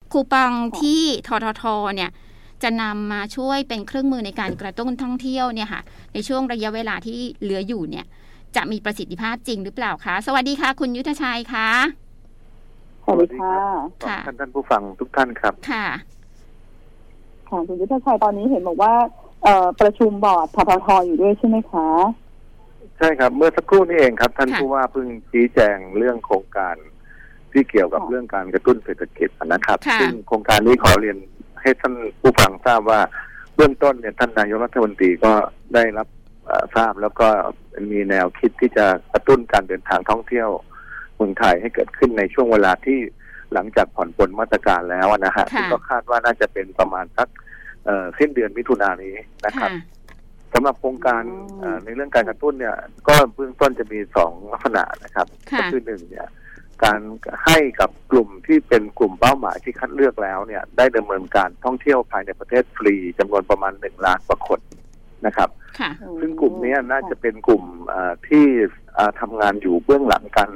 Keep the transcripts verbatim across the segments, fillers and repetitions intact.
คูปองที่ททท.เนี่ยจะนำมาช่วยเป็นเครื่องมือในการกระตุ้นท่องเที่ยวเนี่ยค่ะในช่วงระยะเวลาที่เหลืออยู่เนี่ยจะมีประสิทธิภาพจริงหรือเปล่าคะสวัสดีค่ะคุณยุทธชัยคะสวัสดีค่ะค่ะท่านท่านผู้ฟังทุกท่านครับค่ะค่ะคุณยุทธชัยตอนนี้เห็นบอกว่าเอ่อประชุมบอร์ดททท.อยู่ด้วยใช่ไหมคะใช่ครับเมื่อสักครู่นี้เองครับท่านผู้ว่าเพิ่งชี้แจงเรื่องโครงการที่เกี่ยวกับเรื่องการกระตุ้นเศรษฐกิจนะครับซึ่งโครงการนี้ขอเรียนให้ท่านผู้ฟังทราบว่าเบื้องต้นเนี่ยท่านนายกรัฐมนตรีก็ได้รับทราบแล้วก็มีแนวคิดที่จะกระตุ้นการเดินทางท่องเที่ยวเมืองไทยให้เกิดขึ้นในช่วงเวลาที่หลังจากผ่อนปลนมาตรการแล้วนะฮะก็คาดว่าน่าจะเป็นประมาณสักสิ้นเดือนมิถุนายนนี้นะครับสำหรับโครงการในเรื่องการกระตุ้นเนี่ยก็เบื้องต้นจะมีสองลักษณะนะครับก็คือหนึ่งเนี่ยการให้กับกลุ่มที่เป็นกลุ่มเป้าหมายที่คัดเลือกแล้วเนี่ยได้ดำเนินการท่องเที่ยวภายในประเทศฟรีจำนวนประมาณหนึ่งล้านกว่าคนนะครับซึ่งกลุ่มนี้น่าจะเป็นกลุ่มที่ทำงานอยู่เบื้องหลังการ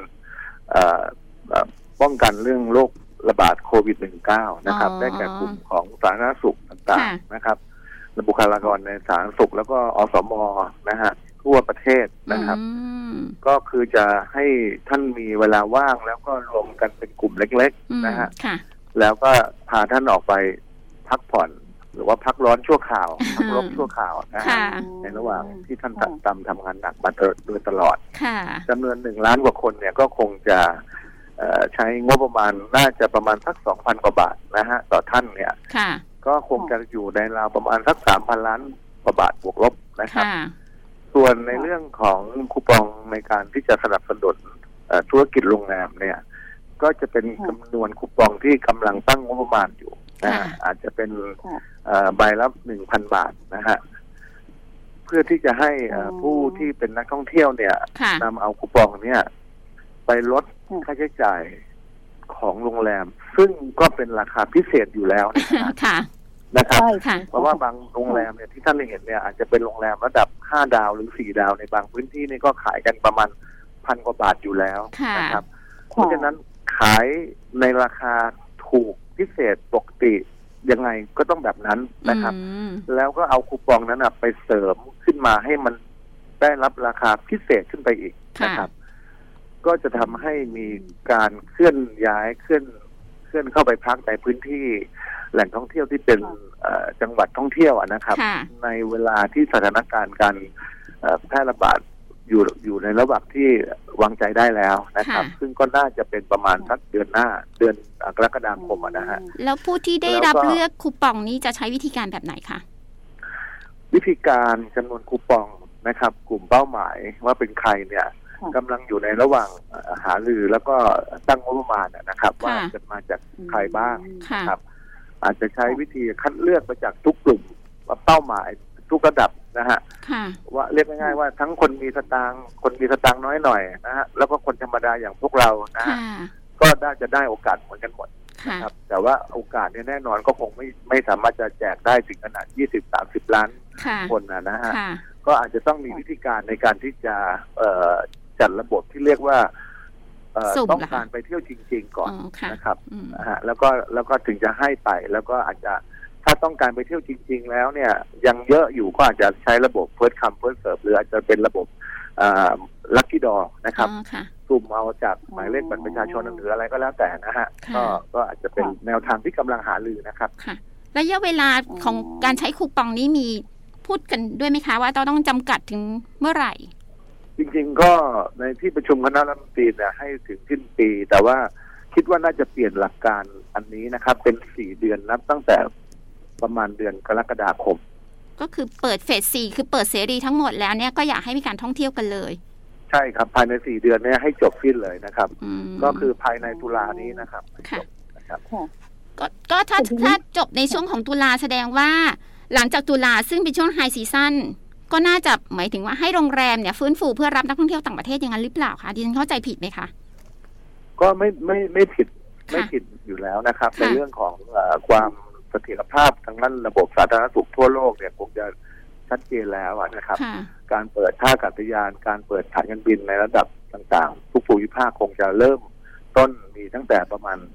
ป้องกันเรื่องโรคระบาดโควิด สิบเก้า นะครับได้แก่กลุ่มของสาธารณสุขต่างๆนะครับบุคลากรในสาธารณสุขแล้วก็อสม.นะฮะทั่วประเทศนะครับก็คือจะให้ท่านมีเวลาว่างแล้วก็รวมกันเป็นกลุ่มเล็กๆนะฮะแล้วก็พาท่านออกไปพักผ่อนหรือว่าพักร้อนชั่วคราวพักร้อนชั่วคราวนะฮะในระหว่างที่ท่านตามทำงานหนักมาโดยตลอดจำนวนหนึ่งล้านกว่าคนเนี่ยก็คงจะใช้งบประมาณน่าจะประมาณสักสองพันกว่าบาทนะฮะต่อท่านเนี่ยก็คงจะอยู่ในราวประมาณสักสามพันล้านกว่าบาทบวกลบนะครับส่วนในเรื่องของคูปองในการที่จะสนับสนุนธุรกิจโรงแรมเนี่ยก็จะเป็นจำนวนคูปองที่กำลังตั้งงบประมาณอยู่นะอาจจะเป็นใบละหนึ่งพันบาทนะฮะเพื่อที่จะให้ผู้ที่เป็นนักท่องเที่ยวเนี่ยนำเอาคูปองเนี่ยไปลดค่าใช้จ่ายของโรงแรมซึ่งก็เป็นราคาพิเศษอยู่แล้วนะครับนะครับเพราะว่าบางโรงแรมเนี่ยที่ท่านเห็นเนี่ยอาจจะเป็นโรงแรมระดับห้าดาวหรือสี่ดาวในบางพื้นที่นี่ก็ขายกันประมาณพันกว่าบาทอยู่แล้วนะครับเพราะฉะนั้นขายในราคาถูกพิเศษปกติยังไงก็ต้องแบบนั้นนะครับแล้วก็เอาคูปองนั้นไปเสริมขึ้นมาให้มันได้รับราคาพิเศษขึ้นไปอีกนะครับก็จะทำให้มีการเคลื่อนย้ายเคลื่อนเคลื่อนเข้าไปพักในพื้นที่แหล่งท่องเที่ยวที่เป็นจังหวัดท่องเที่ยวนะครับในเวลาที่สถานการณ์การแพร่ระบาดอยู่อยู่ในระหว่างที่วางใจได้แล้วนะครับซึ่งก็น่าจะเป็นประมาณสักเดือนหน้าเดือนกรกฎาคมนะฮะแล้วผู้ที่ได้รับเลือกคูปองนี้จะใช้วิธีการแบบไหนคะวิธีการจำนวนคูปองนะครับกลุ่มเป้าหมายว่าเป็นใครเนี่ยกำลังอยู่ในระหว่างหารือแล้วก็ตั้งงบประมาณนะครับว่าจะมาจากใครบ้างครับอาจจะใช้วิธีคัดเลือกมาจากทุกกลุ่มเป้าหมายทุกระดับนะฮะว่าเรียกง่ายๆว่าทั้งคนมีสตางค์คนมีสตางค์น้อยหน่อยนะฮะแล้วก็คนธรรมดาอย่างพวกเรานะฮะก็น่าจะได้โอกาสเหมือนกันหมดนะครับแต่ว่าโอกาสเนี่ยแน่นอนก็คงไม่ไม่สามารถจะแจกได้ถึงขนาด ยี่สิบถึงสามสิบ ล้านคนนะนะฮะก็อาจจะต้องมีวิธีการในการที่จะจัดระบบที่เรียกว่าต้องการไปเที่ยวจริงๆก่อนนะครับนะฮะแล้วก็แล้วก็ถึงจะให้ไปแล้วก็อาจจะถ้าต้องการไปเที่ยวจริงๆแล้วเนี่ยยังเยอะอยู่ก็อาจจะใช้ระบบ first come first serve หรืออาจจะเป็นระบบลัคกี้ดอนะครับสุ่มเอาจากหมายเลขบัตรประชาชนหรืออะไรก็แล้วแต่นะฮะก็ก็อาจจะเป็นแนวทางที่กำลังหารือนะครับระยะเวลาของการใช้คูปองนี้มีพูดกันด้วยไหมคะว่าต้องจำกัดถึงเมื่อไหร่จริงๆก็ในที่ประชุมคณะรัฐมนตรีเนี่ยให้ถึงสิ้นปีแต่ว่าคิดว่าน่าจะเปลี่ยนหลักการอันนี้นะครับเป็นสี่เดือนนับตั้งแต่ประมาณเดือนกรกฎาคมก็คือเปิดเฟสสี่คือเปิดเสรีทั้งหมดแล้วเนี่ยก็อยากให้มีการท่องเที่ยวกันเลยใช่ครับภายในสี่เดือนนี้ให้จบสิ้นเลยนะครับก็คือภายในตุลานี้นะครับจบนะครับก็ก็ถ้าถ้าจบในช่วงของตุลาแสดงว่าหลังจากตุลาซึ่งเป็นช่วงไฮซีซั่นก็น่าจะหมายถึงว่าให้โรงแรมเนี่ยฟื้นฟูเพื่อรับนักท่องเที่ยวต่างประเทศอย่างนั้นหรือเปล่าคะดิฉันเข้าใจผิดไหมคะก็ไม่ไม่ไม่ผิดไม่ผิดอยู่แล้วนะครับในเรื่องของความเสถียรภาพทางด้านระบบสาธารณสุขทั่วโลกเนี่ยคงจะชัดเจนแล้วนะครับการเปิดท่าอากาศยานการเปิดสายการบินในระดับต่างๆทุกภูมิภาคคงจะเริ่มต้นมีตั้งแต่ประมาณ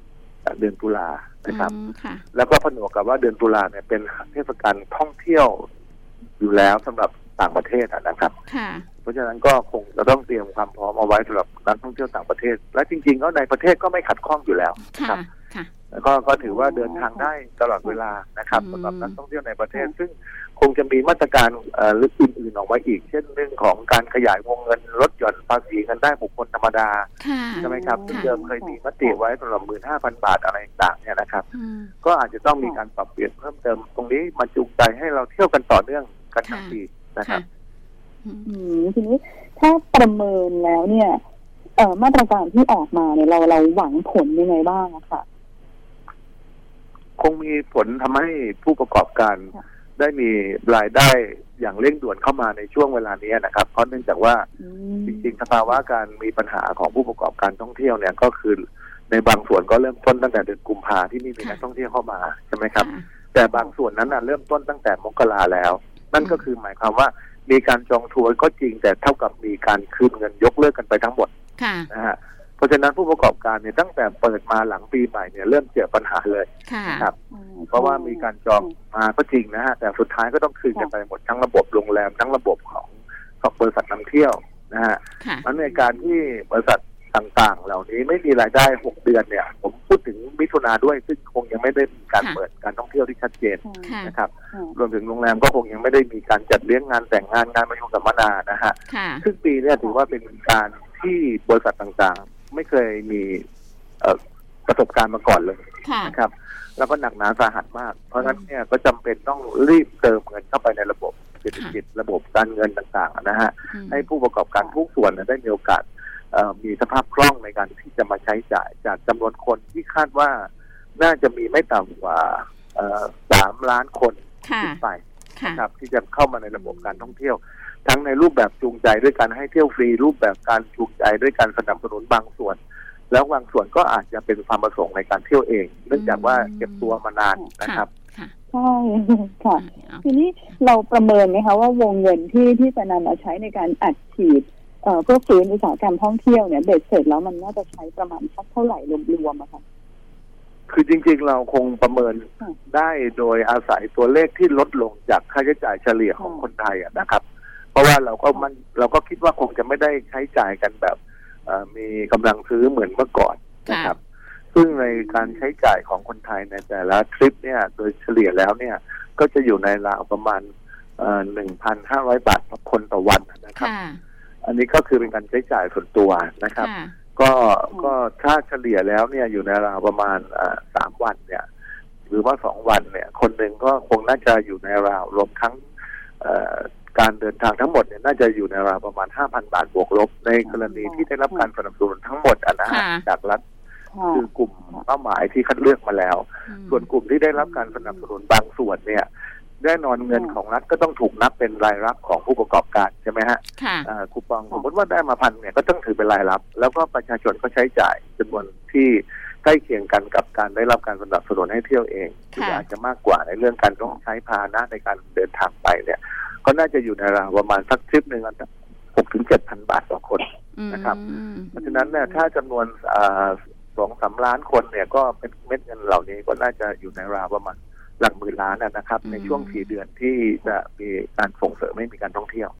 เดือนตุลานะครับแล้วก็ผนวกกับว่าเดือนตุลาเนี่ยเป็นเทศกาลท่องเที่ยวอยู่แล้วสำหรับต่างประเทศนะครับเพราะฉะนั้นก็คงจะต้องเตรียมความพร้อมเอาไว้สำหรับนักท่องเที่ยวต่างประเทศและจริงๆก็ในประเทศก็ไม่ขัดข้องอยู่แล้วครับแล้วก็ก็ถือว่าเดินทางได้ตลอดเวลานะครับสำหรับนักท่องเที่ยวในประเทศซึ่งคงจะมีมาตรการลึกอื่นๆออกมาอีกเช่นเรื่องของการขยายวงเงินลดหย่อนภาษีเงินได้บุคคลธรรมดาใช่ไหมครับซึ่งเดิมเคยมีมติไว้สำหรับหมื่นห้าพันบาทอะไรต่างๆเนี่ยนะครับก็อาจจะต้องมีการปรับเปลี่ยนเพิ่มเติมตรงนี้มาจูงใจให้เราเที่ยวกันต่อเนื่องกันทั้งปีนะครับทีนี้ถ้าประเมินแล้วเนี่ยเอ่อมาตรการที่ออกมาเนี่ยเราเราหวังผลยังไงบ้างอะค่ะคงมีผลทำให้ผู้ประกอบการได้มีรายได้อย่างเร่งด่วนเข้ามาในช่วงเวลานี้นะครับเพราะเนื่องจากว่าจริงๆสภาวะการมีปัญหาของผู้ประกอบการท่องเที่ยวเนี่ยก็คือในบางส่วนก็เริ่มต้นตั้งแต่เดือนกุมภาที่มีนักท่องเที่ยวเข้ามาใช่ไหมครับแต่บางส่วนนั้นเริ่มต้นตั้งแต่มกราแล้วนั่นก็คือหมายความว่ามีการจองทัวร์ก็จริงแต่เท่ากับมีการคืนเงินยกเลิกกันไปทั้งหมดนะฮะเพราะฉะนั้นผู้ประกอบการเนี่ยตั้งแต่เปิดมาหลังปีใหม่เนี่ยเริ่มเจอปัญหาเลยครับเพราะว่ามีการจองมาก็จริงนะฮะแต่สุดท้ายก็ต้องคืนกันไปหมดทั้งระบบโรงแรมทั้งระบบของของบริษัทนำเที่ยวนะฮะมันในการที่บริษัทต่างๆเหล่านี้ไม่มีรายได้หกเดือนเนี่ยผมพูดถึงมิถุนาด้วยซึ่งคงยังไม่ได้มีการเปิดการท่องเที่ยวที่ชัดเจนนะครับรวมถึงโรงแรมก็คงยังไม่ได้มีการจัดเลี้ยงงานแต่งงานงานประชุมสัมมนานะฮะซึ่งปีนี้ถือว่าเป็นการที่บริษัทต่างๆไม่เคยมีประสบการณ์มาก่อนเลยนะครับแล้วก็หนักหนาสาหัสมากเพราะฉะนั้นเนี่ยก็จำเป็นต้องรีบเติมเงินเข้าไปในระบบเศรษฐกิจระบบการเงินต่างๆนะฮะให้ผู้ประกอบการทุกส่วนได้มีโอกาสมีสภาพคล่องในการที่จะมาใช้จ่ายจากจำนวนคนที่คาดว่าน่าจะมีไม่ต่ำกว่าสามล้านคนขึ้นไปนะครับที่จะเข้ามาในระบบการท่องเที่ยวทั้งในรูปแบบจูงใจด้วยการให้เที่ยวฟรีรูปแบบการจูงใจด้วยการสนับสนุนบางส่วนแล้วบางส่วนก็อาจจะเป็นความประสงค์ในการเที่ยวเองเนื่องจากว่าเก็บตัวมานานนะครับใช่ค่ะทีนี้เราประเมินไหมคะว่าวงเงินที่ที่จะนำมาใช้ในการอัดฉีดเอ่อเพื่อฟื้นอุตสาหกรรมท่องเที่ยวเนี่ยเบ็ดเสร็จแล้วมันน่าจะใช้ประมาณสักเท่าไหร่รวมๆอะคะคือจริงๆเราคงประเมินได้โดยอาศัยตัวเลขที่ลดลงจากค่าใช้จ่ายเฉลี่ยของคนไทยนะครับเพราะว่าเราก็มันเราก็คิดว่าคงจะไม่ได้ใช้จ่ายกันแบบมีกำลังซื้อเหมือนเมื่อก่อนนะครับซึ่งในการใช้จ่ายของคนไทยในแต่ละทริปเนี่ยโดยเฉลี่ยแล้วเนี่ยก็จะอยู่ในราวประมาณ หนึ่งพันห้าร้อย บาทต่อคนต่อวันนะครับอันนี้ก็คือเป็นการใช้จ่ายส่วนตัวนะครับก็ก็ถ้าเฉลี่ยแล้วเนี่ยอยู่ในราวประมาณสามวันเนี่ยหรือว่าสองวันเนี่ยคนหนึ่งก็คงน่าจะอยู่ในราวรวมทั้งการเดินทางทั้งหมดเนี่ยน่าจะอยู่ในราวประมาณ ห้าพัน บาทบวกลบในกรณีที่ได้รับการสนับสนุนทั้งหมดอ่ะนะจากรัฐคือกลุ่มเป้าหมายที่คัดเลือกมาแล้วส่วนกลุ่มที่ได้รับการสนับสนุนบางส่วนเนี่ยแน่นอนเงินของรัฐก็ต้องถูกนับเป็นรายรับของผู้ประกอบการใช่ไหมฮะคูปองสมมติว่าได้มาพันเนี่ยก็ต้องถือเป็นรายรับแล้วก็ประชาชนก็ใช้จ่ายจำนวนที่ใกล้เคียงกันกับการได้รับการสนับสนุนให้เที่ยวเองที่อาจจะมากกว่าในเรื่องการต้องใช้พาหนะในการเดินทางไปเนี่ยก็น่าจะอยู่ในราวประมาณสักทริปหนึ่งหกถึงเจ็ดพันบาทต่อคนนะครับเพราะฉะนั้นเนี่ยถ้าจำนวนสองสามล้านคนเนี่ยก็เป็นเม็ดเงินเหล่านี้ก็น่าจะอยู่ในราวประมาณหลักหมื่นล้านนะครับในช่วงสี่เดือนที่จะมีการส่งเสริมให้มีการท่องเที่ยว